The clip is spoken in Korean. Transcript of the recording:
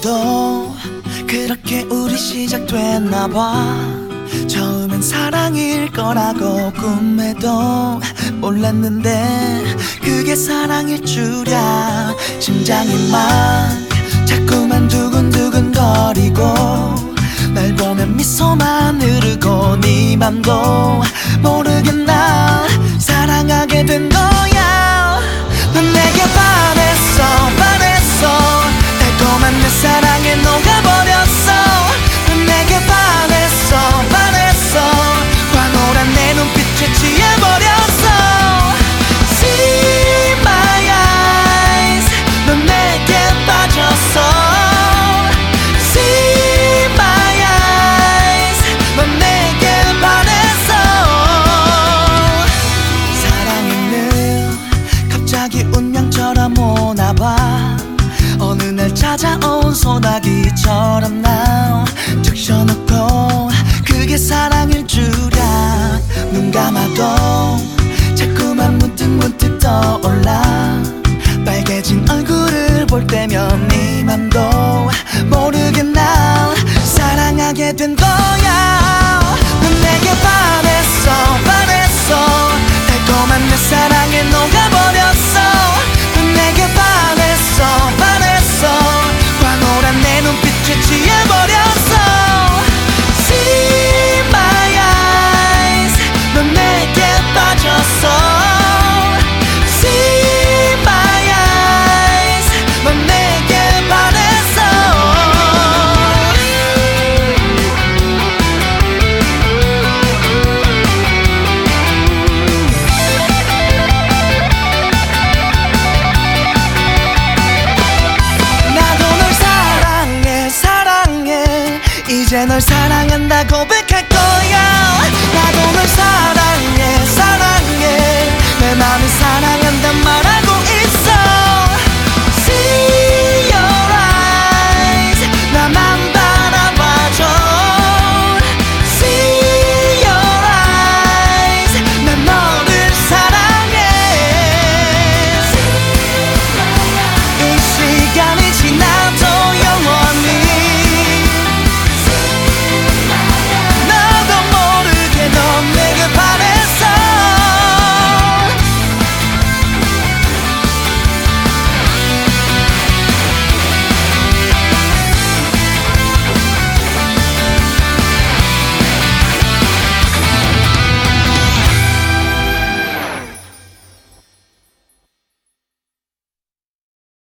그래도 그렇게 우리 시작됐나 봐. 처음엔 사랑일 거라고 꿈에도 몰랐는데 그게 사랑일 줄이야. 심장이 막 자꾸만 두근두근 거리고 날 보면 미소만 흐르고 네 맘도 모르게 날 사랑하게 된 거야. 넌 내게 반했어 반했어. 달콤한 내 사랑에 녹아버렸어. 넌 내게 반했어 반했어. 환호란 내 눈빛에 취해버렸어. See my eyes. 넌 내게 빠졌어. See my eyes. 넌 내게 반했어. 사랑은 늘 갑자기 운명처럼 오나봐. 어느 날 찾아온 소나기처럼 나 적셔놓고 그게 사랑일 줄이야. 눈 감아도 자꾸만 문득문득 떠올라. 빨개진 얼굴을 볼 때면 네 맘도 모르게 날 사랑하게 된 거야. 넌 내게 반했어 반했어. 달콤한 내 사랑에 녹아버렸어. 넌 내게 반했어 반했어. 환호란 내 눈빛에 취해버렸어. See my eyes. 넌 내게 빠졌어. See my eyes. 넌 내게 반했어. 나도 널 사랑해 사랑해. 이제 널 사랑한다 고백할게.